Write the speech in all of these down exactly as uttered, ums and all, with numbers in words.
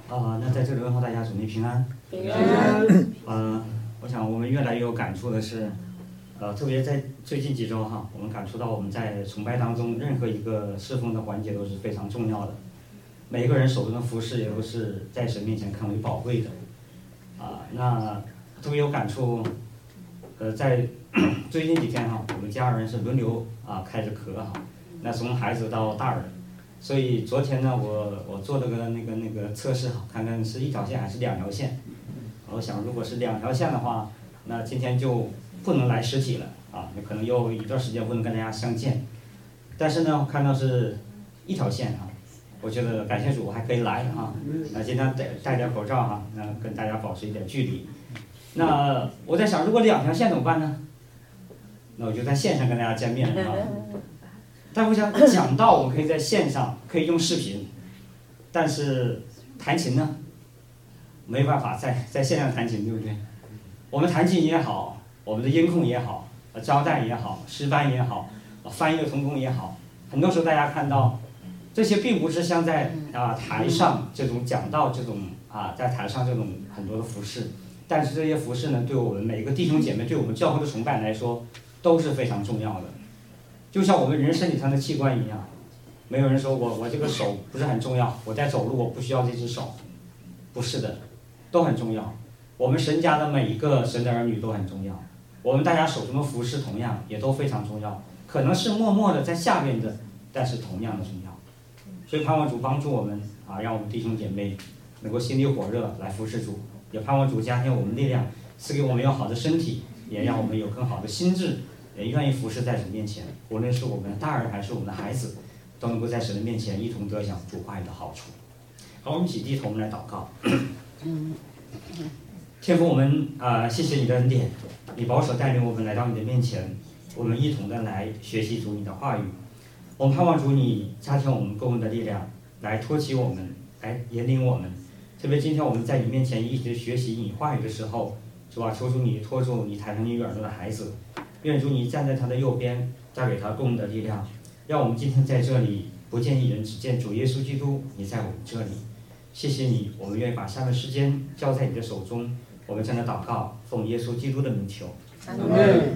啊、那在这里问候大家，主内平安。 平安。 呃，我想我们越来越有感触的是，呃，特别在最近几周哈，我们感触到我们在崇拜当中，任何一个侍奉的环节都是非常重要的。每一个人手中的服饰也都是在神面前看为宝贵的。啊、那特别有感触。呃，在最近几天哈，我们家人是轮流啊开着课哈，那从孩子到大人。所以昨天呢，我我做了个那个那个测试哈，看看是一条线还是两条线。我想如果是两条线的话，那今天就不能来实体了啊，那可能又一段时间不能跟大家相见。但是呢，我看到是一条线啊，我觉得感谢主，我还可以来啊。那今天戴戴点口罩哈，那跟大家保持一点距离。那我在想，如果两条线怎么办呢？那我就在线上跟大家见面啊。但我想讲道，我们可以在线上，可以用视频，但是弹琴呢，没办法在在线上弹琴，对不对？我们弹琴也好，我们的音控也好，招待也好，诗班也好，翻译的同工也好，很多时候大家看到，这些并不是像在啊台上这种讲道这种啊在台上这种很多的服饰，但是这些服饰呢，对我们每个弟兄姐妹，对我们教会的崇拜来说，都是非常重要的。就像我们人身体上的器官一样，没有人说我我这个手不是很重要，我在走路我不需要这只手，不是的，都很重要。我们神家的每一个神的儿女都很重要，我们大家手中的服饰同样也都非常重要，可能是默默的在下面的，但是同样的重要。所以盼望主帮助我们啊，让我们弟兄姐妹能够心里火热来服侍主，也盼望主加添我们力量，赐给我们有好的身体，也让我们有更好的心智。也愿意服侍在神面前，无论是我们的大人还是我们的孩子，都能够在神的面前一同得享主话语的好处。好，我们一起低头，我们来祷告。天父，我们啊、呃，谢谢你的恩典，你保守带领我们来到你的面前，我们一同的来学习主你的话语。我们盼望主你加添我们够用的力量，来托起我们，来引领我们。特别今天我们在你面前一直学习你话语的时候，主啊，求主你托住你台上你耳朵的孩子。愿主你站在他的右边，加给他供的力量，让我们今天在这里不见一人，只见主耶稣基督，你在我们这里。谢谢你，我们愿意把下面时间交在你的手中。我们将来祷告，奉耶稣基督的名求。 阿门。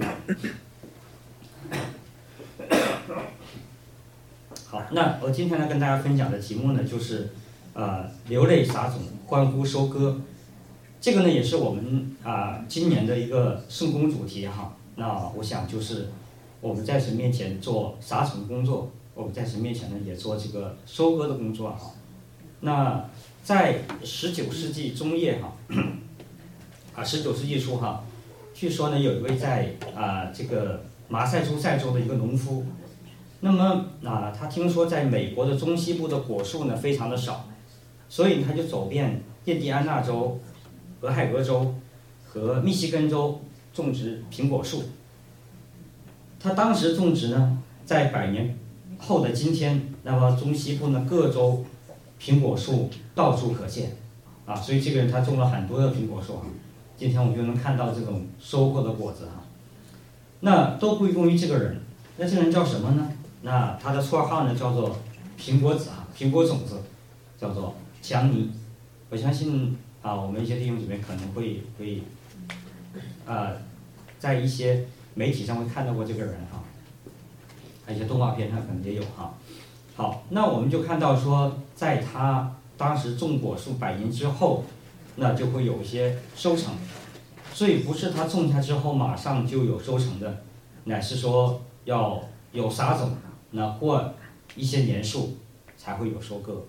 好，那我今天呢跟大家分享的题目呢，就是呃流泪撒种，欢呼收割。这个呢也是我们啊、呃、今年的一个圣工主题哈。那我想就是我们在神面前做撒种工作，我们在神面前呢也做这个收割的工作哈。那在十九世纪中叶哈，啊十九世纪初哈，据说呢有一位在啊这个马赛诸塞州的一个农夫，那么啊他听说在美国的中西部的果树呢非常的少，所以他就走遍印第安纳州、俄亥俄州和密西根州。种植苹果树，他当时种植呢，在百年后的今天，那么中西部呢各州苹果树到处可见，啊，所以这个人他种了很多的苹果树啊，今天我们就能看到这种收获的果子哈。那都归功于这个人，那这个人叫什么呢？那他的绰号呢叫做苹果子啊，苹果种子，叫做强尼。我相信啊，我们一些弟兄姐妹可能会会。呃，在一些媒体上会看到过这个人哈，还有一些动画片上可能也有哈。好，那我们就看到说，在他当时种果树百年之后，那就会有一些收成，所以不是他种下之后马上就有收成的，乃是说要有撒种，那过一些年数才会有收割。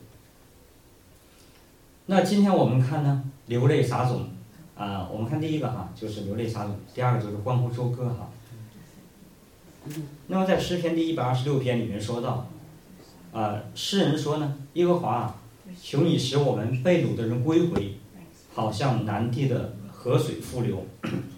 那今天我们看呢，流泪撒种。啊、呃，我们看第一个哈，就是流泪撒种；第二个就是欢呼收割哈。那么在诗篇第一百二十六篇里面说到，啊、呃，诗人说呢，耶和华，求你使我们被掳的人归回，好像南地的河水复流。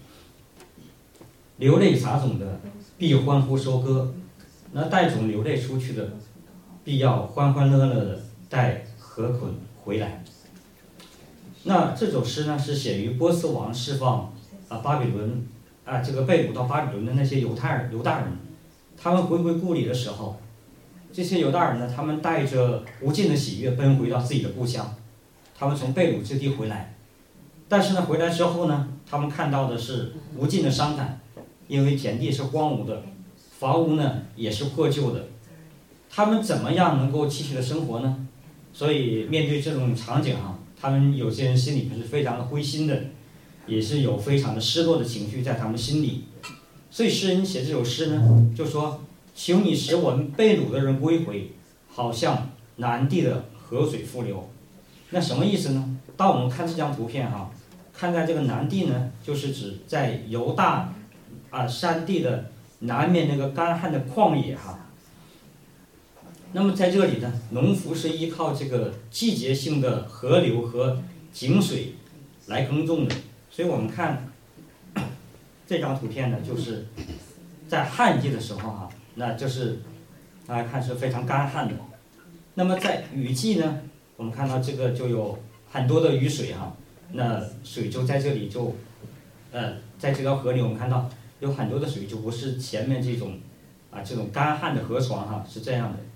流泪撒种的，必欢呼收割；那带种流泪出去的，必要欢欢乐乐的带禾捆回来。那这首诗呢，是写于波斯王释放啊巴比伦啊这个被掳到巴比伦的那些犹太人犹大人，他们回归故里的时候，这些犹大人呢，他们带着无尽的喜悦奔回到自己的故乡， 他们从被掳之地回来，但是呢，回来之后呢，他们看到的是无尽的伤感，因为田地是荒芜的，房屋呢也是破旧的，他们怎么样能够继续的生活呢？所以面对这种场景哈，他们有些人心里是非常的灰心的，也是有非常的失落的情绪在他们心里。所以诗人写这首诗呢，就说：求你使我们被掳的人归回，好像南地的河水复流。那什么意思呢？当我们看这张图片哈，看在这个南地呢，就是指在犹大啊山地的南面那个干旱的旷野哈。那么在这里呢，农夫是依靠这个季节性的河流和井水来耕种的，所以我们看这张图片呢，就是在旱季的时候哈，那就是大家看是非常干旱的。那么在雨季呢，我们看到这个就有很多的雨水哈，那水就在这里就，呃，在这条河里我们看到有很多的水，就不是前面这种啊这种干旱的河床哈，是这样的。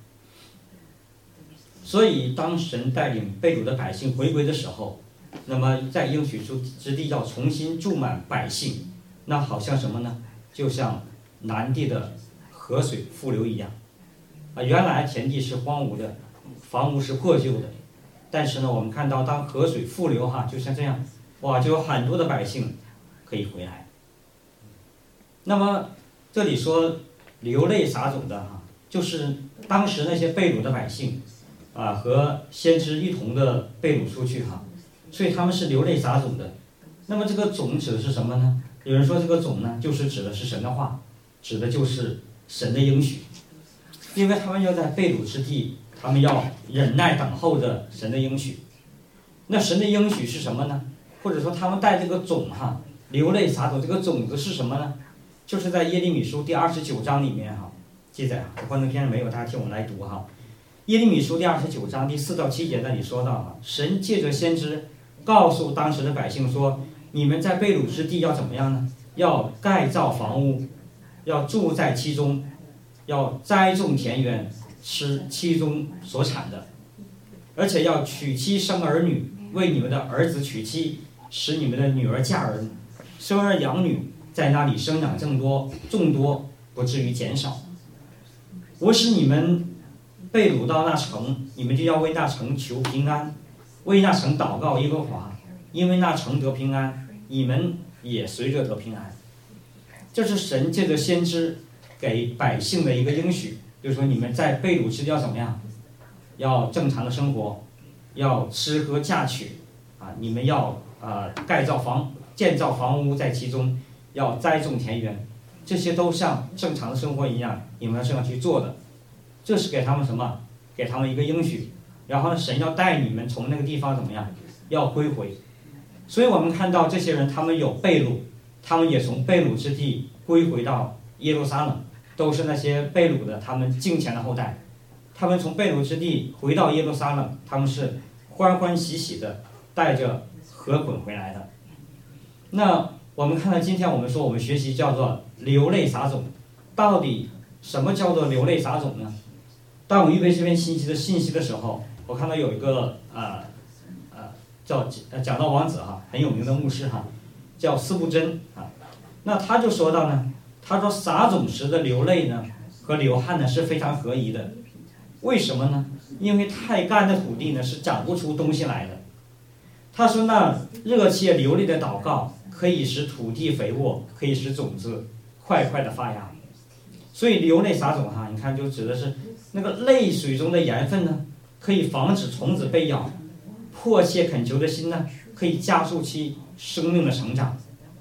所以当神带领被掳的百姓回归的时候，那么在应许之地要重新注满百姓，那好像什么呢？就像南地的河水复流一样。啊，原来田地是荒芜的，房屋是破旧的，但是呢，我们看到当河水复流哈，就像这样，哇，就有很多的百姓可以回来。那么这里说流泪撒种的哈，就是当时那些被掳的百姓啊，和先知一同的被掳出去哈，所以他们是流泪撒种的。那么这个种指的是什么呢？有人说这个种呢，就是指的是神的话，指的就是神的应许，因为他们要在被掳之地，他们要忍耐等候着神的应许。那神的应许是什么呢？或者说他们带这个种哈，流泪撒种，这个种子是什么呢？就是在耶利米书第二十九章里面哈记载哈，幻灯片上没有，大家听我来读哈。耶利米书第二十九章第四到七节那里说到哈，神借着先知告诉当时的百姓说，你们在被掳之地要怎么样呢？要盖造房屋，要住在其中，要栽种田园，吃其中所产的，而且要娶妻生儿女，为你们的儿子娶妻，使你们的女儿嫁儿，生儿养女，在那里生长众多，众多不至于减少。我使你们被掳到那城，你们就要为那城求平安，为那城祷告耶和华，因为那城得平安，你们也随着得平安。这是神借着先知给百姓的一个应许，就是说你们在被掳之地要怎么样？要正常的生活，要吃喝嫁娶啊，你们要呃盖造房建造房屋在其中，要栽种田园，这些都像正常的生活一样，你们是要去做的。这是给他们什么？给他们一个应许。然后呢，神要带你们从那个地方怎么样？要归回。所以我们看到这些人，他们有被掳，他们也从被掳之地归回到耶路撒冷，都是那些被掳的他们敬虔的后代。他们从被掳之地回到耶路撒冷，他们是欢欢喜喜的带着禾捆回来的。那我们看到今天我们说我们学习叫做流泪撒种，到底什么叫做流泪撒种呢？当我预备这篇信息的信息的时候，我看到有一个呃呃叫讲道王子哈，很有名的牧师哈，叫司布真啊。那他就说到呢，他说撒种时的流泪呢和流汗呢是非常合宜的。为什么呢？因为太干的土地呢是长不出东西来的。他说那热切流泪的祷告可以使土地肥沃，可以使种子快快的发芽。所以流泪撒种哈，你看就指的是那个泪水中的盐分呢，可以防止虫子被咬；迫切恳求的心呢，可以加速其生命的成长。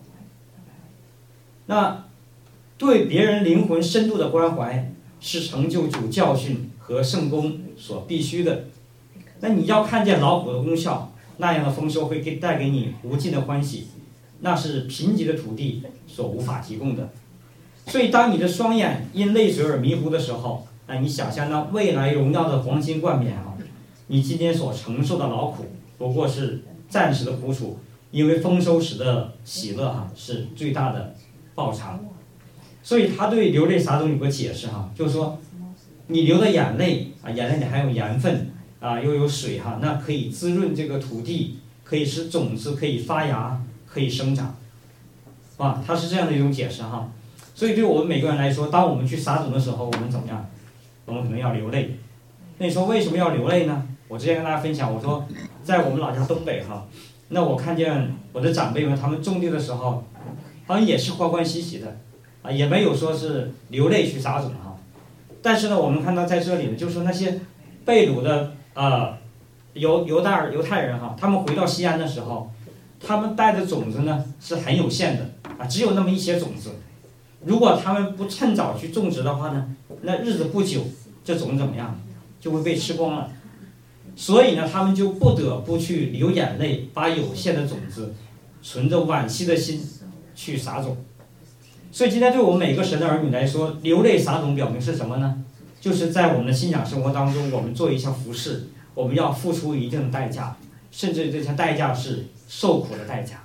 那对别人灵魂深度的关怀，是成就主教训和圣功所必须的。那你要看见劳苦的功效，那样的丰收会给带给你无尽的欢喜，那是贫瘠的土地所无法提供的。所以当你的双眼因泪水而迷糊的时候，那你想象那未来荣耀的黄金冠冕啊，你今天所承受的劳苦不过是暂时的苦楚，因为丰收时的喜乐哈是最大的报偿。所以他对流泪撒种有个解释哈，就是说你流的眼泪啊，眼泪里还有盐分， 啊，又有水哈，那可以滋润这个土地，可以使种子可以发芽，可以生长，啊，它是这样的一种解释哈。所以对我们每个人来说，当我们去撒种的时候，我们怎么样？我们可能要流泪。那你说为什么要流泪呢？我之前跟大家分享，我说在我们老家东北哈，那我看见我的长辈们他们种地的时候，好像也是欢欢喜喜的，啊，也没有说是流泪去撒种哈。但是呢，我们看到在这里呢，就是那些被掳的呃犹犹大犹太人哈，他们回到西安的时候，他们带的种子呢是很有限的啊，只有那么一些种子。如果他们不趁早去种植的话呢，那日子不久，这种子怎么样，就会被吃光了。所以呢，他们就不得不去流眼泪，把有限的种子存着惋惜的心去撒种。所以今天对我们每个神的儿女来说，流泪撒种表明是什么呢？就是在我们的信仰生活当中，我们做一项服事，我们要付出一定的代价，甚至这项代价是受苦的代价。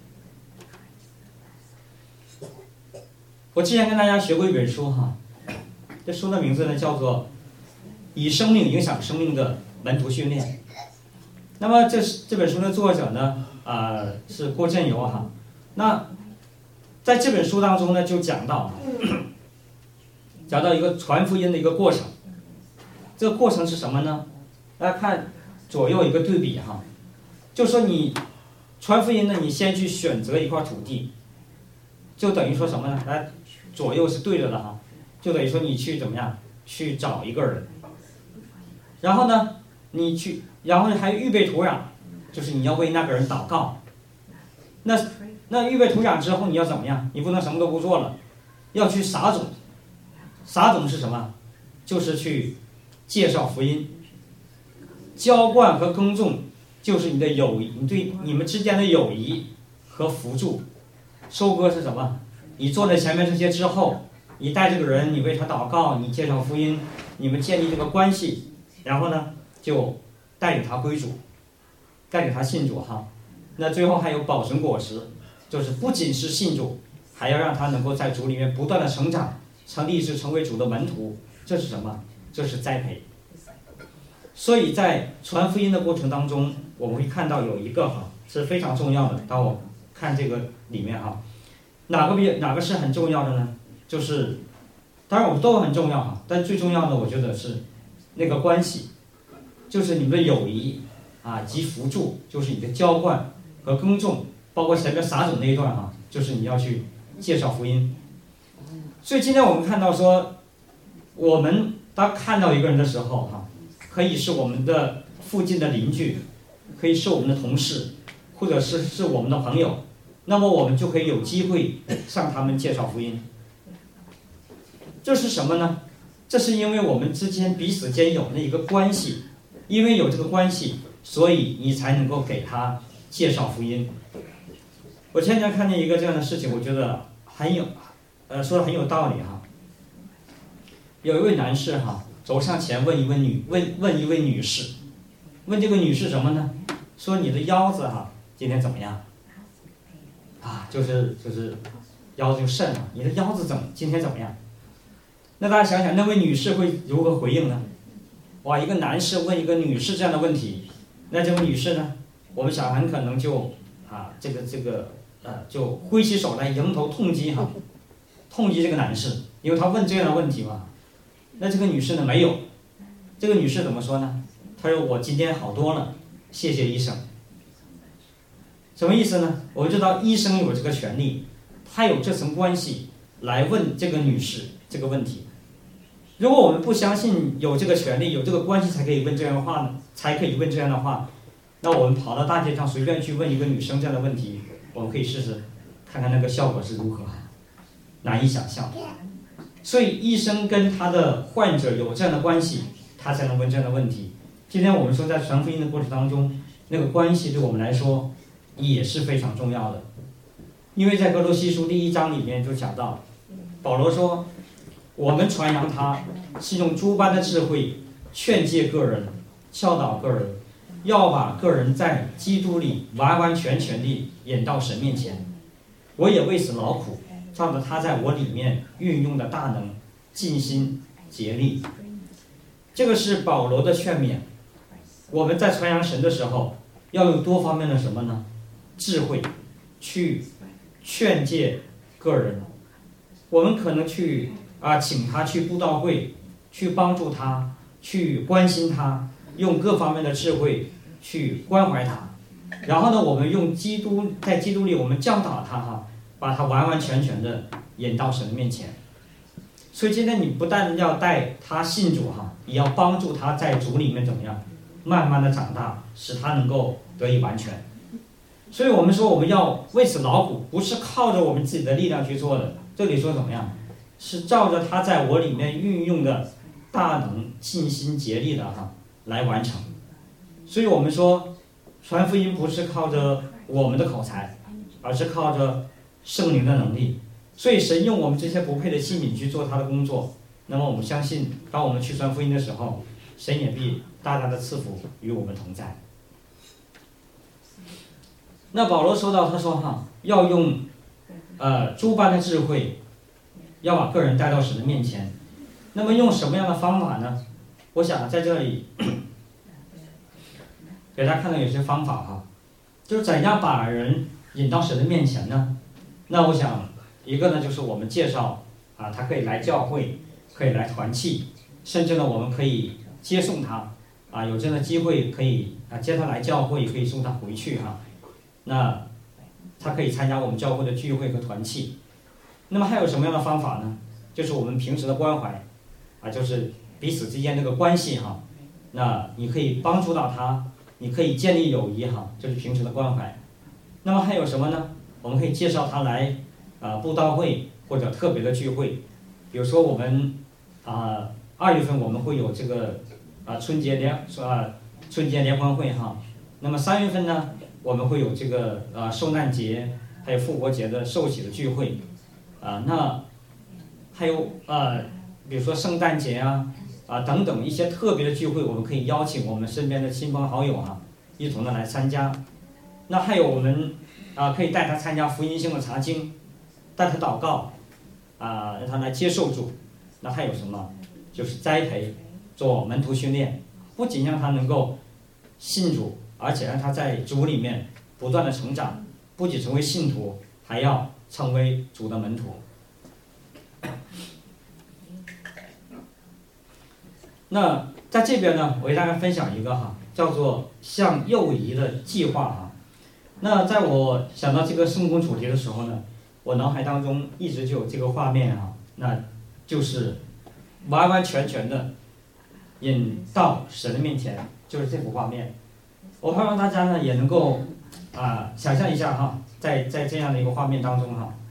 我之前跟大家学过一本书哈，这书的名字呢叫做《以生命影响生命的门徒训练》。那么这这本书的作者呢，呃，是郭振游哈。那在这本书当中呢，就讲到讲到一个传福音的一个过程。这个过程是什么呢？大家看左右一个对比哈，就说你传福音呢，你先去选择一块土地，就等于说什么呢？来，左右是对着的哈，就等于说你去怎么样去找一个人，然后呢，你去，然后还预备土壤，就是你要为那个人祷告。那那预备土壤之后你要怎么样？你不能什么都不做了，要去撒种。撒种是什么？就是去介绍福音。浇灌和耕种就是你的友谊，你对你们之间的友谊和扶助。收割是什么？你坐在前面这些之后，你带这个人，你为他祷告，你介绍福音，你们建立这个关系，然后呢，就带领他归主，带领他信主哈。那最后还有保存果实，就是不仅是信主，还要让他能够在主里面不断的成长，成立志成为主的门徒。这是什么？这是栽培。所以在传福音的过程当中，我们会看到有一个哈是非常重要的。当我看这个里面哈，哪个比哪个是很重要的呢？就是，当然我们都很重要哈，但最重要的我觉得是那个关系，就是你们的友谊啊及扶助，就是你的浇灌和耕种，包括前面撒种那一段哈，就是你要去介绍福音。所以今天我们看到说，我们当看到一个人的时候哈，可以是我们的附近的邻居，可以是我们的同事，或者是是我们的朋友，那么我们就可以有机会向他们介绍福音。这是什么呢？这是因为我们之间彼此间有那一个关系，因为有这个关系，所以你才能够给他介绍福音。我前天看见一个这样的事情，我觉得很有，呃，说的很有道理哈。有一位男士哈走上前问一位女问问一位女士，问这个女士什么呢？说你的腰子哈今天怎么样？啊，就是就是腰子就肾了，你的腰子怎么今天怎么样？那大家想想，那位女士会如何回应呢？哇，一个男士问一个女士这样的问题，那这位女士呢，我们想很可能就啊，这个这个呃，就挥起手来迎头痛击哈，痛击这个男士，因为他问这样的问题嘛。那这个女士呢没有，这个女士怎么说呢？她说我今天好多了，谢谢医生。什么意思呢？我们知道医生有这个权利，他有这层关系来问这个女士这个问题。如果我们不相信有这个权利、有这个关系才可以问这样的话呢，才可以问这样的话，那我们跑到大街上随便去问一个女生这样的问题，我们可以试试看看那个效果是如何，难以想象。所以医生跟他的患者有这样的关系，他才能问这样的问题。今天我们说在传福音的过程当中，那个关系对我们来说也是非常重要的。因为在哥罗西书第一章里面就讲到，保罗说我们传扬他是用诸般的智慧劝诫个人，教导个人，要把个人在基督里完完全全地引到神面前。我也为此劳苦，照着他在我里面运用的大能，尽心竭力。这个是保罗的劝勉。 我们在传扬神的时候，要有多方面的什么呢？智慧，去劝诫个人。我们可能去啊，请他去布道会，去帮助他，去关心他，用各方面的智慧去关怀他。然后呢，我们用基督，在基督里我们教导他哈，把他完完全全的引到神的面前。所以今天你不但要带他信主哈，也要帮助他在主里面怎么样，慢慢的长大，使他能够得以完全。所以我们说我们要为此劳苦，不是靠着我们自己的力量去做的。这里说怎么样？是照着他在我里面运用的大能，尽心竭力的哈来完成。所以我们说，传福音不是靠着我们的口才，而是靠着圣灵的能力。所以神用我们这些不配的器皿去做他的工作，那么我们相信，当我们去传福音的时候，神也必大大的赐福与我们同在。那保罗说到，他说哈，要用呃诸般的智慧，要把个人带到神的面前。那么用什么样的方法呢？我想在这里给大家看到有些方法哈，就是怎样把人引到神的面前呢？那我想一个呢，就是我们介绍啊，他可以来教会，可以来团契，甚至呢，我们可以接送他啊，有这样的机会可以啊接他来教会，也可以送他回去哈。那他可以参加我们教会的聚会和团契。那么还有什么样的方法呢？就是我们平时的关怀啊，就是彼此之间这个关系哈。那你可以帮助到他，你可以建立友谊哈，这是平时的关怀。那么还有什么呢？我们可以介绍他来啊布道会或者特别的聚会，比如说我们啊二月份我们会有这个啊春节联啊春节联欢会哈。那么三月份呢，我们会有这个啊受难节还有复活节的受洗的聚会啊。那还有啊比如说圣诞节啊啊等等一些特别的聚会，我们可以邀请我们身边的亲朋好友啊一同的来参加。那还有我们啊可以带他参加福音性的查经，带他祷告啊，让他来接受主。那还有什么？就是栽培做门徒训练，不仅让他能够信主，而且让他在主里面不断的成长，不仅成为信徒，还要成为主的门徒。那在这边呢，我给大家分享一个哈，叫做向右移的计划哈。那在我想到这个圣工主题的时候呢，我脑海当中一直就有这个画面哈，那就是完完全全的引到神的面前，就是这幅画面。我盼望大家呢也能够啊想象一下哈，在在这样的一个画面当中哈，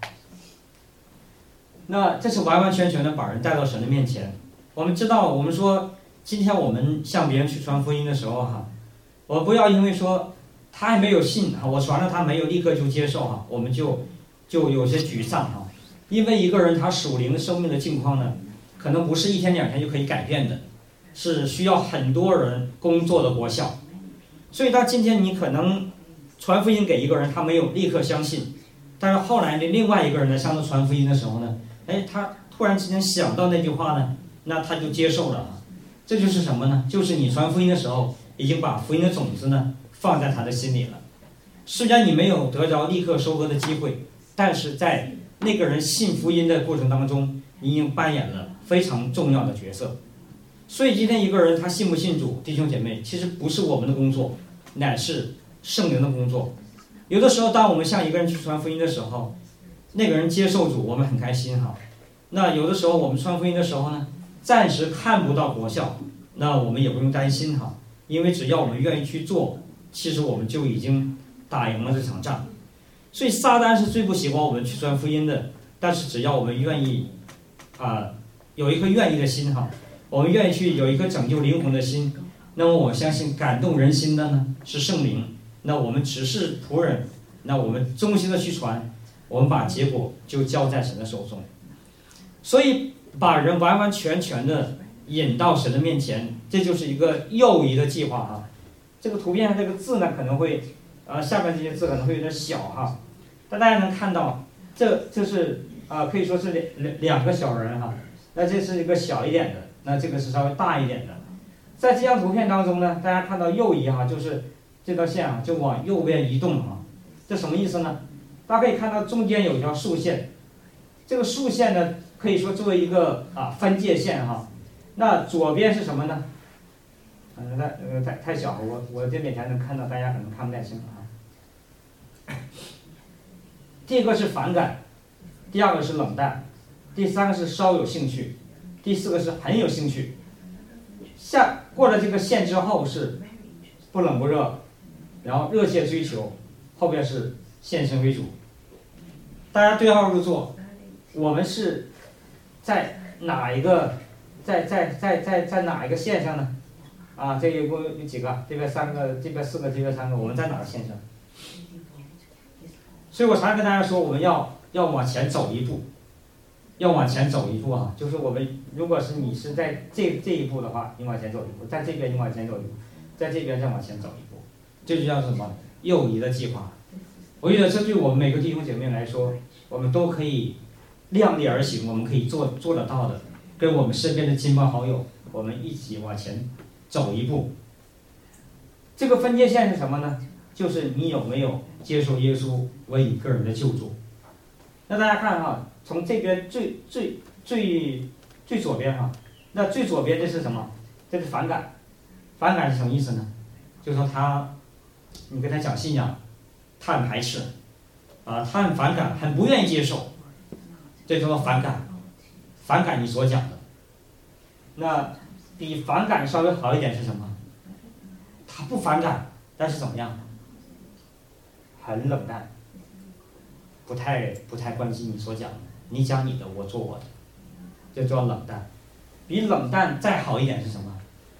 那这是完完全全的把人带到神的面前。我们知道，我们说今天我们向别人去传福音的时候哈，我不要因为说他还没有信哈，我传了他没有立刻就接受哈，我们就就有些沮丧哈。因为一个人他属灵的生命的境况呢，可能不是一天两天就可以改变的，是需要很多人工作的果效。所以到今天你可能传福音给一个人，他没有立刻相信，但是后来呢，另外一个人呢向他传福音的时候呢，哎，他突然之间想到那句话呢，那他就接受了。这就是什么呢？就是你传福音的时候，已经把福音的种子呢放在他的心里了。虽然你没有得着立刻收割的机会，但是在那个人信福音的过程当中，你已经扮演了非常重要的角色。所以今天一个人他信不信主，弟兄姐妹，其实不是我们的工作，乃是圣灵的工作。有的时候当我们向一个人去传福音的时候，那个人接受主，我们很开心哈。那有的时候我们传福音的时候呢，暂时看不到果效，那我们也不用担心哈，因为只要我们愿意去做，其实我们就已经打赢了这场仗。所以撒旦是最不喜欢我们去传福音的，但是只要我们愿意啊、呃，有一颗愿意的心哈，我们愿意去有一颗拯救灵魂的心，那么我相信感动人心的呢是圣灵，那我们只是仆人，那我们忠心的去传，我们把结果就交在神的手中。所以把人完完全全的引到神的面前，这就是一个右移的计划哈。这个图片上这个字呢可能会呃下面这些字可能会有点小哈，但大家能看到这这是啊、呃、可以说是两两两个小人哈，那这是一个小一点的，那这个是稍微大一点的。 在这张图片当中呢，大家看到右移哈，就是这条线啊，就往右边移动啊。这什么意思呢？大家可以看到中间有一条竖线，这个竖线呢，可以说作为一个啊分界线哈。那左边是什么呢？呃，太呃太太小了，我我这边才能看到，大家可能看不太清啊。第一个是反感，第二个是冷淡，第三个是稍有兴趣，第四个是很有兴趣。下过了这个线之后是不冷不热，然后热切追求，后边是献身为主。大家对号入座，我们是在哪一个，在在在在在哪一个线上呢？啊，这一共有几个？这边三个，这边四个，这边三个，我们在哪个线上？所以我常常跟大家说，我们要要往前走一步，要往前走一步啊！就是我们，如果是你是在这这一步的话，你往前走一步，在这边你往前走一步，在这边再往前走一步，这就叫什么？右移的计划。我觉得这对我们每个弟兄姐妹来说，我们都可以量力而行，我们可以做做得到的。跟我们身边的亲朋好友，我们一起往前走一步。这个分界线是什么呢？就是你有没有接受耶稣为你个人的救主。那大家看哈，从这边最最最最左边哈，那最左边这是什么？这是反感。反感是什么意思呢？就是说他，你跟他讲信仰，他很排斥，啊，他很反感，很不愿意接受，这叫做反感。反感你所讲的。那比反感稍微好一点是什么？他不反感，但是怎么样？很冷淡，不太不太关心你所讲的，你讲你的，我做我的，这叫冷淡。比冷淡再好一点是什么？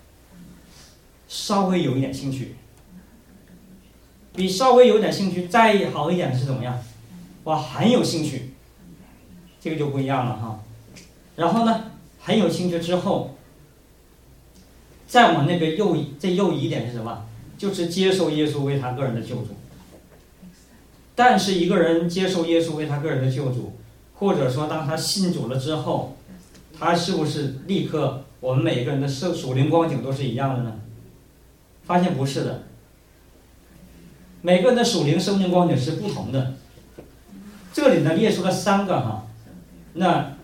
稍微有一点兴趣。比稍微有点兴趣再好一点是怎么样？哇，很有兴趣，这个就不一样了哈。然后呢，很有兴趣之后，再往那边右移，这右移一点是什么？就是接受耶稣为他个人的救主。但是一个人接受耶稣为他个人的救主，或者说当他信主了之后，他是不是立刻我们每一个人的属灵光景都是一样的呢？发现不是的，每个人的属灵生命光景是不同的。这里呢列出了三个哈，那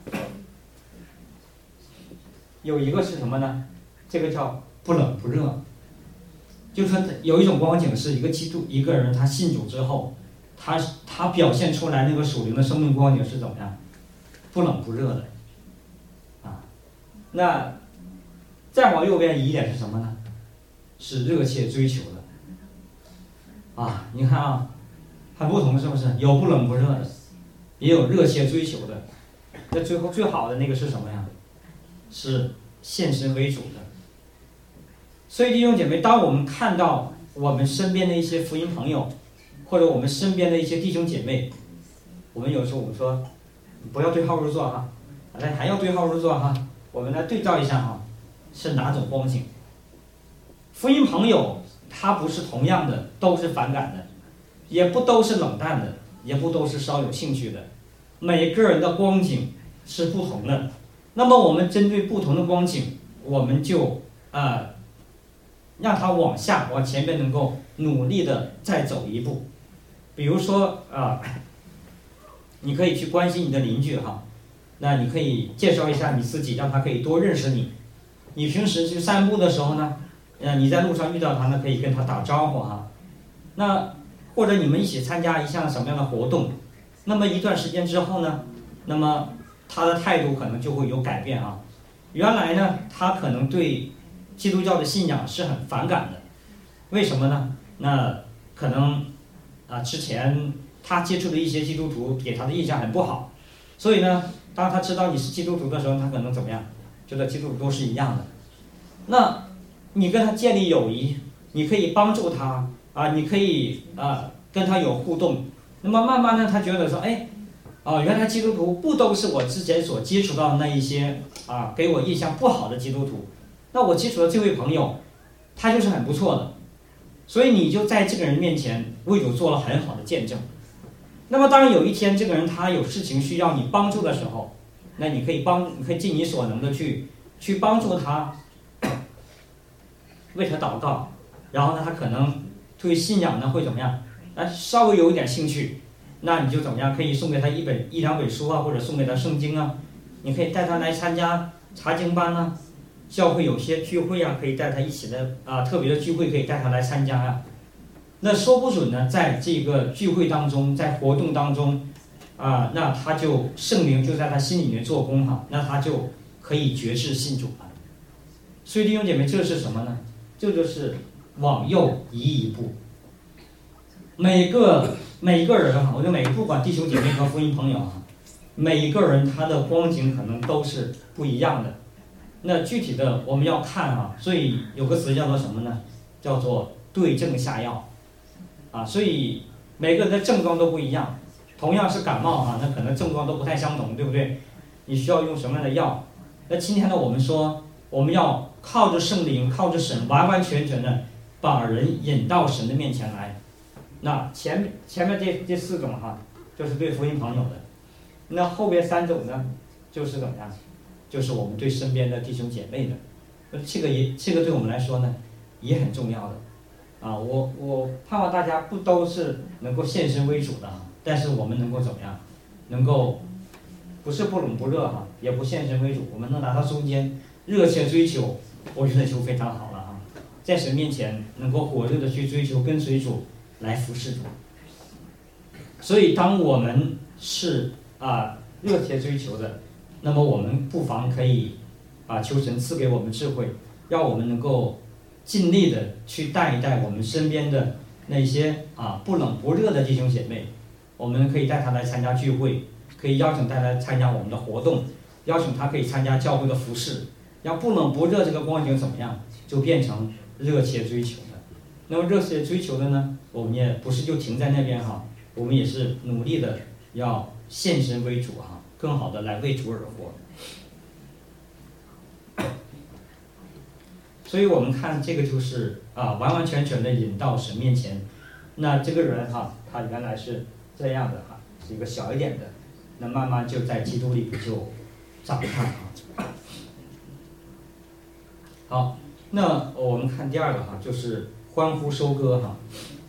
有一个是什么呢？这个叫不冷不热，就是说有一种光景是一个基督一个人他信主之后，他他表现出来那个属灵的生命光景是怎么样？不冷不热的，啊，那再往右边移一点是什么呢？是热切追求的，啊，你看啊，很不同是不是？有不冷不热的，也有热切追求的。那最后最好的那个是什么呀？是献身为主的。所以弟兄姐妹，当我们看到我们身边的一些福音朋友，或者我们身边的一些弟兄姐妹，我们有时候我们说不要对号入座哈，来还要对号入座哈，我们来对照一下哈，是哪种光景？福音朋友他不是同样的都是反感的，也不都是冷淡的，也不都是稍有兴趣的，每个人的光景是不同的。那么我们针对不同的光景，我们就呃让他往下往前面能够努力的再走一步。比如说啊、呃，你可以去关心你的邻居哈，那你可以介绍一下你自己，让他可以多认识你。你平时去散步的时候呢，呃，你在路上遇到他呢，可以跟他打招呼哈。那或者你们一起参加一项什么样的活动，那么一段时间之后呢，那么他的态度可能就会有改变啊。原来呢，他可能对基督教的信仰是很反感的，为什么呢？那可能啊，之前他接触的一些基督徒给他的印象很不好，所以呢，当他知道你是基督徒的时候，他可能怎么样？觉得基督徒都是一样的。那你跟他建立友谊，你可以帮助他啊，你可以啊跟他有互动。那么慢慢的，他觉得说，哎，啊，原来基督徒不都是我之前所接触到的那一些啊给我印象不好的基督徒。那我接触的这位朋友，他就是很不错的，所以你就在这个人面前为主做了很好的见证。那么当然有一天这个人他有事情需要你帮助的时候，那你可以帮，你可以尽你所能的去去帮助他。 为他祷告，然后呢，他可能对信仰呢会怎么样？哎，稍微有一点兴趣，那你就怎么样？可以送给他一本一两本书啊，或者送给他圣经啊。你可以带他来参加查经班啊，教会有些聚会啊，可以带他一起的啊，特别的聚会可以带他来参加啊。那说不准呢，在这个聚会当中，在活动当中，啊，那他就圣灵就在他心里面做工哈，那他就可以决志信主了。所以弟兄姐妹，这是什么呢？这就是往右移一步。每个每个人哈，我觉得每个不管弟兄姐妹和福音朋友哈，每一个人他的光景可能都是不一样的。那具体的我们要看啊，所以有个词叫做什么呢？叫做对症下药。啊，所以每个人的症状都不一样，同样是感冒哈，那可能症状都不太相同，对不对？你需要用什么样的药？那今天呢，我们说我们要靠着圣灵，靠着神，完完全全的把人引到神的面前来。那前面前面这这四种哈，就是对福音朋友的，那后边三种呢，就是怎么样？就是我们对身边的弟兄姐妹的。那这个也这个对我们来说呢，也很重要的。啊，我我盼望大家不都是能够献身为主的哈，但是我们能够怎么样？能够不是不冷不热哈，也不献身为主，我们能拿到中间，热切追求，我觉得就非常好了哈。在神面前能够火热的去追求，跟随主来服侍主。所以当我们是啊热切追求的，那么我们不妨可以啊求神赐给我们智慧，让我们能够尽力的去带一带我们身边的那些啊不冷不热的弟兄姐妹，我们可以带他来参加聚会，可以邀请他来参加我们的活动，邀请他可以参加教会的服事，让不冷不热这个光景怎么样，就变成热切追求的。那么热切追求的呢，我们也不是就停在那边哈，我们也是努力的要献身为主哈，更好的来为主而活。所以我们看这个就是啊，完完全全的引到神面前。那这个人哈，他原来是这样的哈，是一个小一点的，那慢慢就在基督里就长大啊。好，那我们看第二个哈，就是欢呼收割哈。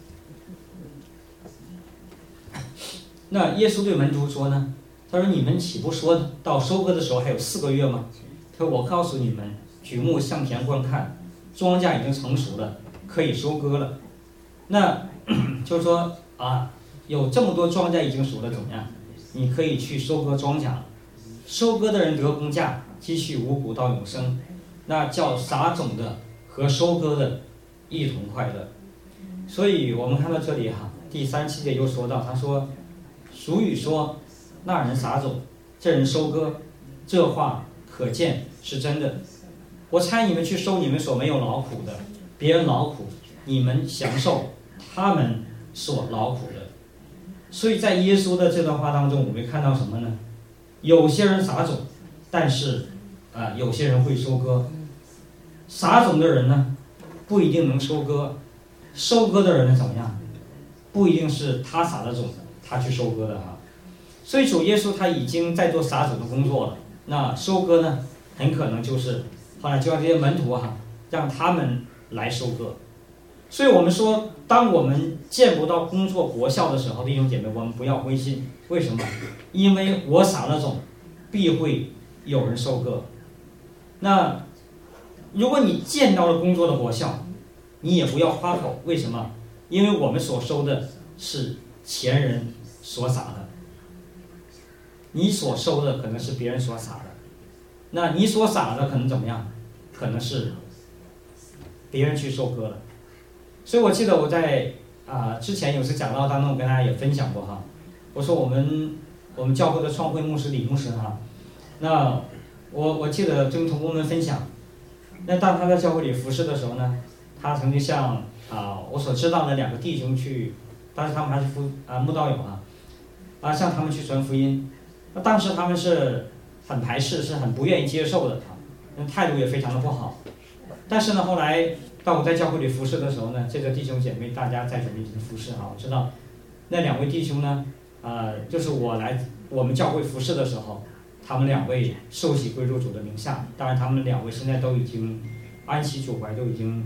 那耶稣对门徒说呢，他说：“你们岂不说到收割的时候还有四个月吗？他说我告诉你们。”举目向田观看，庄稼已经成熟了，可以收割了。那就是说啊，有这么多庄稼已经熟了，怎么样？你可以去收割庄稼。收割的人得工价，积蓄五谷到永生。那叫撒种的和收割的一同快乐。所以我们看到这里哈，第三七节又说到，他说，俗语说，那人撒种，这人收割，这话可见是真的。我猜你们去收你们所没有劳苦的，别人劳苦，你们享受他们所劳苦的。所以在耶稣的这段话当中，我们看到什么呢？有些人撒种，但是啊、呃，有些人会收割。撒种的人呢，不一定能收割；收割的人呢，怎么样？不一定是他撒的种，他去收割的哈。所以主耶稣他已经在做撒种的工作了。那收割呢，很可能就是后来就让这些门徒哈，让他们来收割。所以我们说，当我们见不到工作国效的时候，弟兄姐妹，我们不要灰心。为什么？因为我撒了种，必会有人收割。那如果你见到了工作的国效，你也不要夸口。为什么？因为我们所收的是前人所撒的，你所收的可能是别人所撒的。那你所撒的可能怎么样？可能是别人去收割了。所以我记得我在啊、呃、之前有次讲道当中，我跟大家也分享过哈。我说我们我们教会的创会牧师李牧师哈，那我我记得跟同工们分享，那当他在教会里服侍的时候呢，他曾经向啊、呃、我所知道的两个弟兄去，当时他们还是服啊、呃、慕道友啊，啊向他们去传福音。那当时他们是很排斥，是很不愿意接受的啊，那态度也非常的不好。但是呢，后来当我在教会里服侍的时候呢，这个弟兄姐妹大家在准备服侍啊，我知道那两位弟兄呢，呃，就是我来我们教会服侍的时候，他们两位受洗归入主的名下。当然，他们两位现在都已经安息主怀，都已经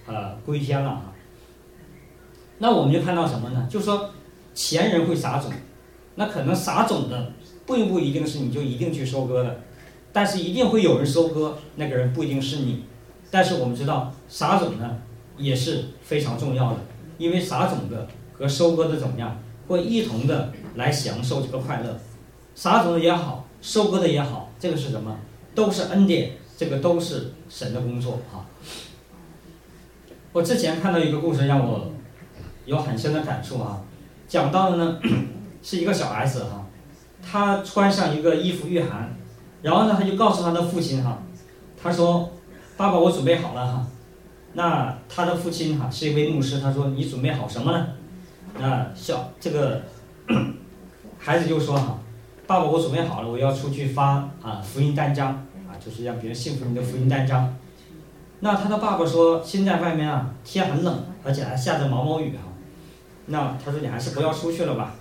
呃归天了啊。那我们就看到什么呢？就说前人会撒种，那可能撒种的并不一定是你就一定去收割的，但是一定会有人收割，那个人不一定是你。但是我们知道撒种呢也是非常重要的，因为撒种的和收割的怎么样，会一同的来享受这个快乐。撒种的也好，收割的也好，这个是什么？都是恩典，这个都是神的工作啊。我之前看到一个故事让我有很深的感触啊，讲到的呢是一个小孩子哈、啊，他穿上一个衣服御寒，然后呢他就告诉他的父亲哈、啊，他说：“爸爸，我准备好了哈。”那他的父亲哈、啊、是一位牧师，他说：“你准备好什么呢？”那小这个孩子就说哈、啊：“爸爸，我准备好了，我要出去发啊福音单张啊，就是让别人信服你的福音单张。”那他的爸爸说：“现在外面啊天很冷，而且还下着毛毛雨哈、啊。”那他说：“你还是不要出去了吧。”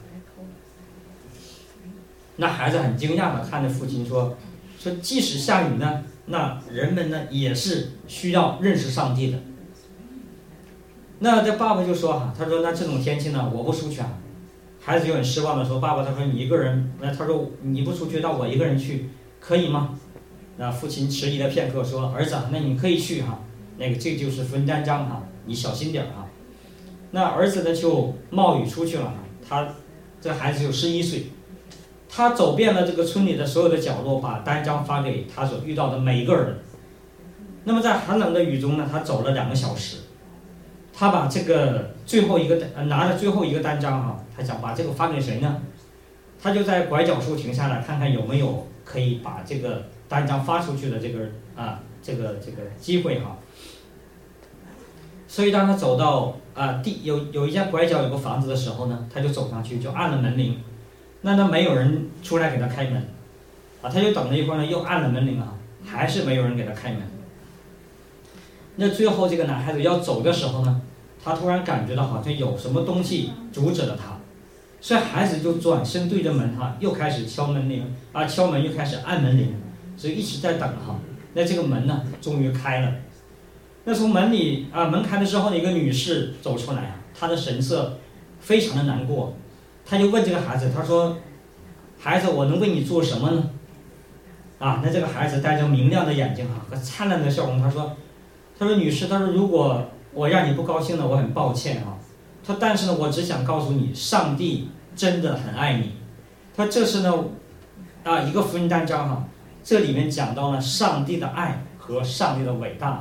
那孩子很惊讶的看着父亲说：“说即使下雨呢，那人们呢也是需要认识上帝的。”那这爸爸就说哈，他说：“那这种天气呢，我不出去啊。”孩子就很失望的说：“爸爸，他说你一个人，那他说你不出去，让我一个人去，可以吗？”那父亲迟疑了片刻说：“儿子，那你可以去哈，那个这就是福音单张哈，你小心点哈。”那儿子呢就冒雨出去了哈，他这孩子就十一岁，他走遍了这个村里的所有的角落，把单张发给他所遇到的每一个人。那么在寒冷的雨中呢，他走了两个小时，他把这个最后一个拿着最后一个单张哈，他想把这个发给谁呢？他就在拐角处停下来，看看有没有可以把这个单张发出去的这个啊这个这个机会哈。所以当他走到啊地有有一家拐角有个房子的时候呢，他就走上去就按了门铃，那那没有人出来给他开门，啊他就等了一会儿呢，又按了门铃啊，还是没有人给他开门。那最后这个男孩子要走的时候呢，他突然感觉到好像有什么东西阻止了他，所以孩子就转身对着门哈，又开始敲门铃啊，敲门又开始按门铃，所以一直在等哈。那这个门呢，终于开了。那从门里啊门开了之后呢，一个女士走出来啊，她的神色非常的难过，她就问这个孩子，她说：“孩子，我能为你做什么呢？”啊，那这个孩子带着明亮的眼睛啊和灿烂的笑容，他说：“他说女士，他说如果我让你不高兴了，我很抱歉啊。他说但是呢，我只想告诉你，上帝真的很爱你。他说这是呢啊一个福音单张哈、啊，这里面讲到了上帝的爱和上帝的伟大。”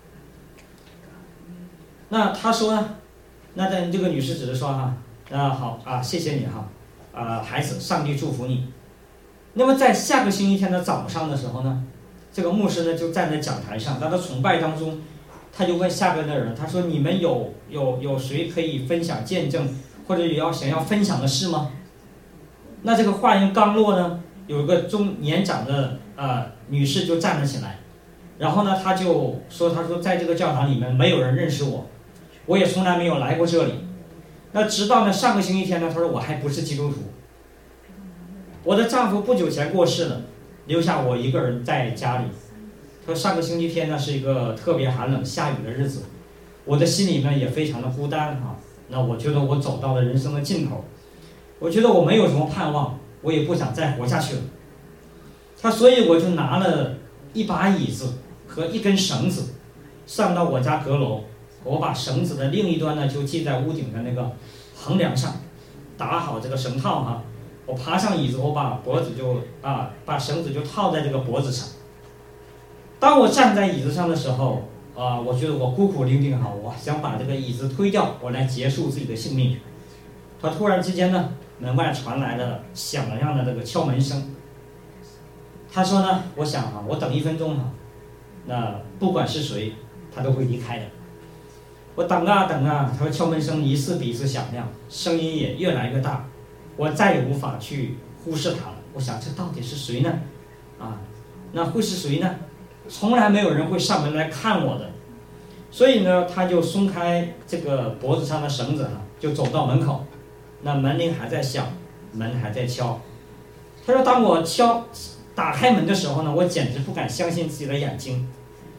那他说呢，那这个女士只是说哈，啊好啊，谢谢你哈，啊孩子，上帝祝福你。那么在下个星期天的早上的时候呢，这个牧师呢就站在讲台上，在他崇拜当中，他就问下边的人，他说：“你们有有有谁可以分享见证，或者有要想要分享的事吗？”那这个话音刚落呢，有一个中年长的呃女士就站了起来，然后呢，她就说：“她说在这个教堂里面没有人认识我。我也从来没有来过这里。那直到呢上个星期天呢，她说我还不是基督徒。我的丈夫不久前过世了，留下我一个人在家里。她说上个星期天呢是一个特别寒冷下雨的日子，我的心里呢也非常的孤单哈。那我觉得我走到了人生的尽头，我觉得我没有什么盼望，我也不想再活下去了。她所以我就拿了一把椅子和一根绳子，上到我家阁楼。我把绳子的另一端呢就系在屋顶的那个横梁上，打好这个绳套哈。我爬上椅子，我把脖子就啊把绳子就套在这个脖子上。当我站在椅子上的时候啊，我觉得我孤苦伶仃哈，我想把这个椅子推掉，我来结束自己的性命。他突然之间呢，门外传来了响亮的这个敲门声。他说呢，我想啊，我等一分钟哈，那不管是谁，他都会离开的。我等啊等啊，他说敲门声一次比一次响亮，声音也越来越大，我再也无法去忽视他了。我想这到底是谁呢？啊，那会是谁呢？从来没有人会上门来看我的。所以呢，他就松开这个脖子上的绳子啊，就走到门口。那门铃还在响，门还在敲。他说当我敲打开门的时候呢，我简直不敢相信自己的眼睛。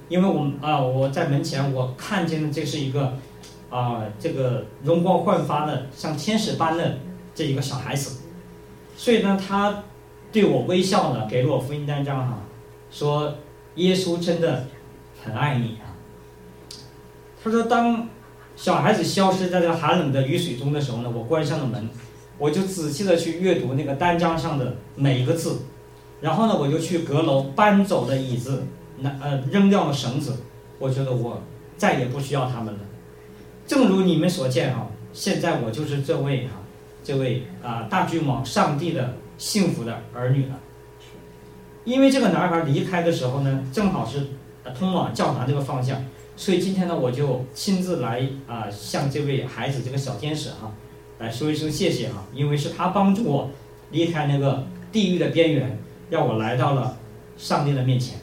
因为我们啊，我在门前我看见的这是一个啊，这个容光焕发的像天使般的这一个小孩子，所以呢，他对我微笑呢，给了我福音单张哈，说耶稣真的很爱你啊。他说当小孩子消失在这寒冷的雨水中的时候呢，我关上了门，我就仔细的去阅读那个单张上的每一个字，然后呢，我就去阁楼搬走了椅子，那呃扔掉了绳子，我觉得我再也不需要他们了。正如你们所见哈，现在我就是这位哈，这位啊大君王上帝的幸福的儿女了。因为这个男孩离开的时候呢，正好是通往教堂这个方向。所以今天呢，我就亲自来啊、呃，向这位孩子这个小天使哈、啊，来说一声谢谢哈、啊，因为是他帮助我离开那个地狱的边缘，让我来到了上帝的面前。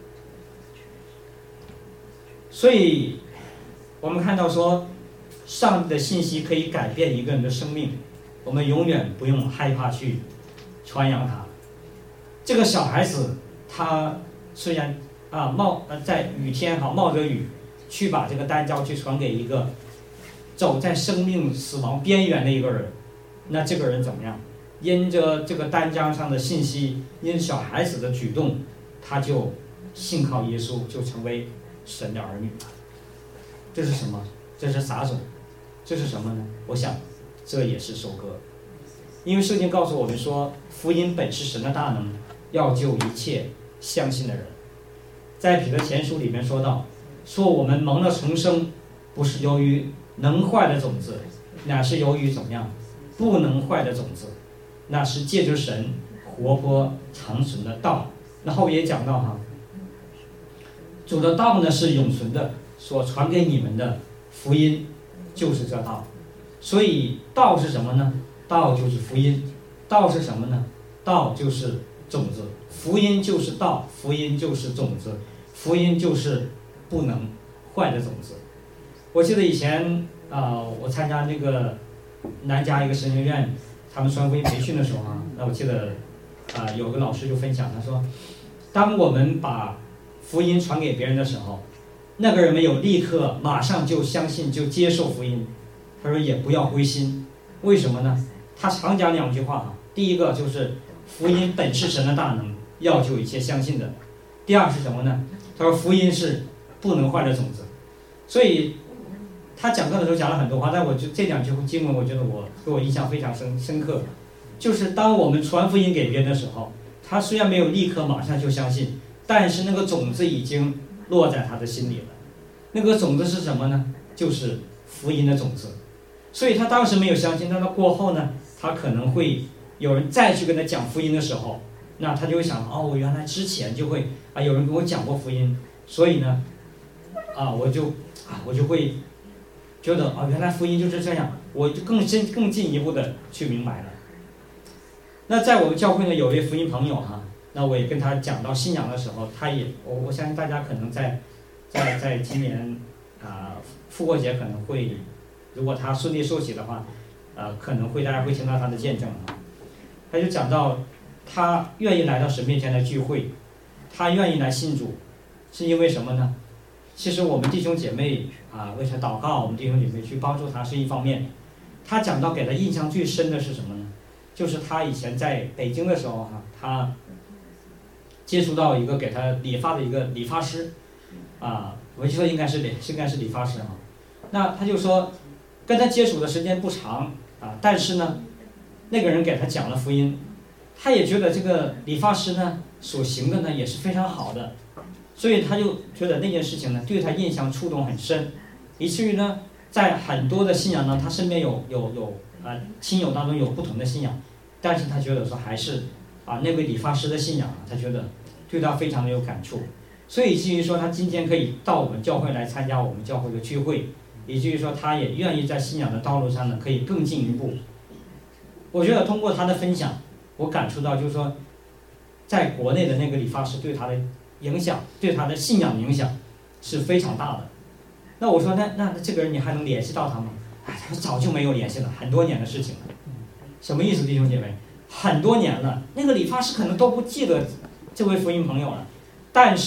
所以，我们看到说，上帝的信息可以改变一个人的生命，我们永远不用害怕去传扬它。这个小孩子他虽然啊冒呃在雨天哈冒着雨。去把这个单张去传给一个走在生命死亡边缘的一个人，那这个人怎么样？因着这个单张上的信息，因小孩子的举动，他就信靠耶稣，就成为神的儿女了。这是什么？这是撒种。这是什么呢？我想，这也是收割。因为圣经告诉我们说，福音本是神的大能，要救一切相信的人。在彼得前书里面说到。说我们蒙了重生，不是由于能坏的种子，乃是由于怎么样不能坏的种子，那是借着神活泼长存的道。那后面也讲到哈，主的道呢是永存的，所传给你们的福音就是这道。所以道是什么呢？道就是福音。道是什么呢？道就是种子。福音就是道，福音就是种子，福音就是不能坏的种子。我记得以前啊、呃，我参加那个南加一个神学院，他们传福音培训的时候啊，那我记得啊、呃，有个老师就分享，他说，当我们把福音传给别人的时候，那个人没有立刻马上就相信就接受福音，他说也不要灰心。为什么呢？他常讲两句话啊，第一个就是福音本是神的大能，要救一切相信的。第二是什么呢？他说福音是不能坏的种子。所以他讲课的时候讲了很多话，但我就这两句经文，我觉得我给我印象非常深深刻。就是当我们传福音给别人的时候，他虽然没有立刻马上就相信，但是那个种子已经落在他的心里了。那个种子是什么呢？就是福音的种子。所以他当时没有相信，但他过后呢，他可能会有人再去跟他讲福音的时候，那他就会想，哦，我原来之前就会啊有人跟我讲过福音，所以呢，啊我就啊我就会觉得啊原来福音就是这样，我就更深更进一步的去明白了。那在我们教会呢，有位福音朋友哈，那我也跟他讲到信仰的时候，他也我我相信大家可能在在在今年啊复活节可能会，如果他顺利受洗的话，呃可能会大家会听到他的见证啊。他就讲到他愿意来到神面前来聚会，他愿意来信主，是因为什么呢？其实我们弟兄姐妹啊为他祷告，我们弟兄姐妹去帮助他是一方面。他讲到给他印象最深的是什么呢？就是他以前在北京的时候哈、啊，他接触到一个给他理发的一个理发师，啊，我记得应该是理应该是理发师哈、啊。那他就说，跟他接触的时间不长啊，但是呢，那个人给他讲了福音，他也觉得这个理发师呢所行的呢也是非常好的，所以他就觉得那件事情呢对他印象触动很深，以至于呢在很多的信仰呢，他身边有有有啊亲友当中有不同的信仰，但是他觉得说还是啊那位理发师的信仰啊，他觉得对他非常的有感触，所以以至于说他今天可以到我们教会来参加我们教会的聚会，以至于说他也愿意在信仰的道路上呢可以更进一步。我觉得通过他的分享，我感触到就是说，在国内的那个理发师对他的影响，对他的信仰的影响是非常大的。那我说那那这个人你还能联系到他吗？哎，他早就没有联系了，很多年的事情了。什么意思，弟兄姐妹？很多年了，那个理发师可能都不记得这位福音朋友了，但是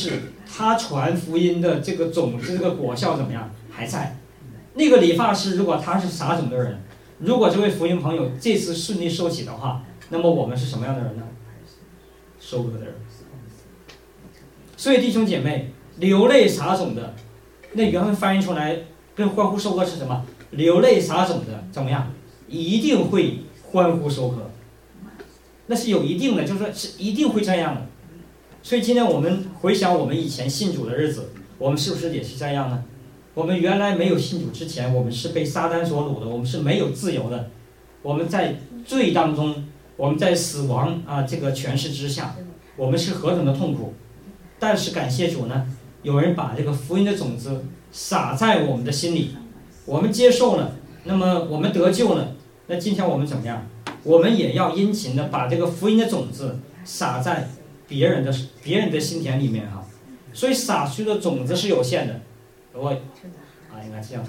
他传福音的这个种子、这个果效怎么样？还在。那个理发师如果他是撒种的人，如果这位福音朋友这次顺利收起的话，那么我们是什么样的人呢？收割的人。所以弟兄姐妹，流泪撒种的，那原文翻译出来跟欢呼收割是什么？流泪撒种的怎么样？一定会欢呼收割，那是有一定的，就是说是一定会这样的。所以今天我们回想我们以前信主的日子，我们是不是也是这样呢？我们原来没有信主之前，我们是被撒旦所掳的，我们是没有自由的，我们在罪当中，我们在死亡啊这个权势之下，我们是何等的痛苦。但是感谢主呢，有人把这个福音的种子撒在我们的心里，我们接受了，那么我们得救了。那今天我们怎么样？我们也要殷勤的把这个福音的种子撒在别人的别人的心田里面哈。所以撒出的种子是有限的，我啊应该这样说。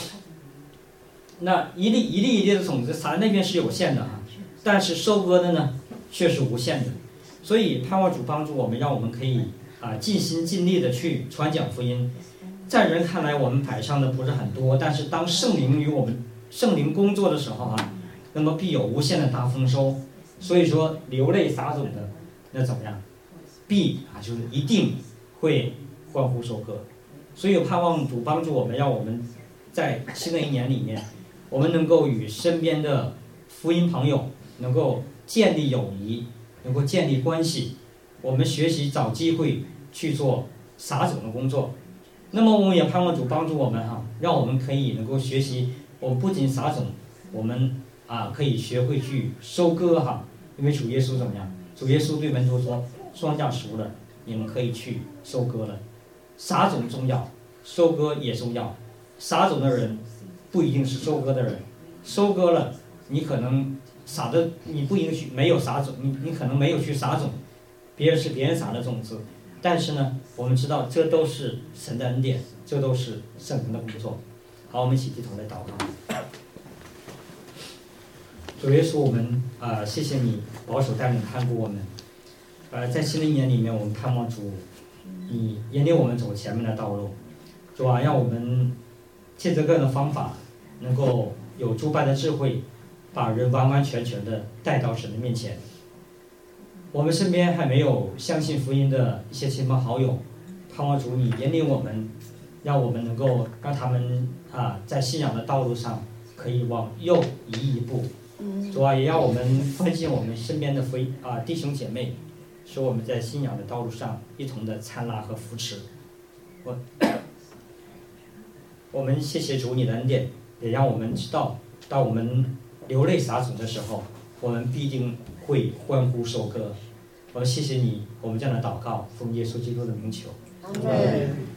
那一粒一粒一粒的种子撒在那边是有限的哈，但是收割的呢却是无限的。所以盼望主帮助我们，让我们可以啊尽心尽力的去传讲福音。在人看来我们摆上的不是很多，但是当圣灵与我们圣灵工作的时候啊，那么必有无限的大丰收。所以说流泪撒种的那怎么样？必啊就是一定会欢呼收割。所以盼望主帮助我们，让我们在新的一年里面，我们能够与身边的福音朋友能够建立友谊，能够建立关系。我们学习找机会去做撒种的工作。那么我们也盼望主帮助我们哈、啊，让我们可以能够学习，我们不仅撒种，我们啊可以学会去收割哈、啊。因为主耶稣怎么样？主耶稣对门徒说：“庄稼熟了，你们可以去收割了。”撒种重要，收割也重要。撒种的人不一定是收割的人，收割了你可能撒的你不允许没有撒种，你你可能没有去撒种，别人是别人撒的种子。但是呢，我们知道这都是神的恩典，这都是圣灵的工作。好，我们一起低头来祷告。主耶稣，我们啊、呃，谢谢你保守带领看顾我们。呃，在新的一年里面，我们盼望主，你引领我们走前面的道路。主啊，让我们借着各样的方法，能够有诸般的智慧，把人完完全全的带到神的面前。我们身边还没有相信福音的一些亲朋好友，盼望主你引领我们，让我们能够让他们啊在信仰的道路上可以往右移一步。主啊，也让我们关心我们身边的福音啊弟兄姐妹，使我们在信仰的道路上一同的参拉和扶持。我我们谢谢主你的恩典，也让我们知道，当我们流泪撒种的时候，我们必定会欢呼收割。我们谢谢你，我们这样的祷告，奉耶稣基督的名求。 阿门。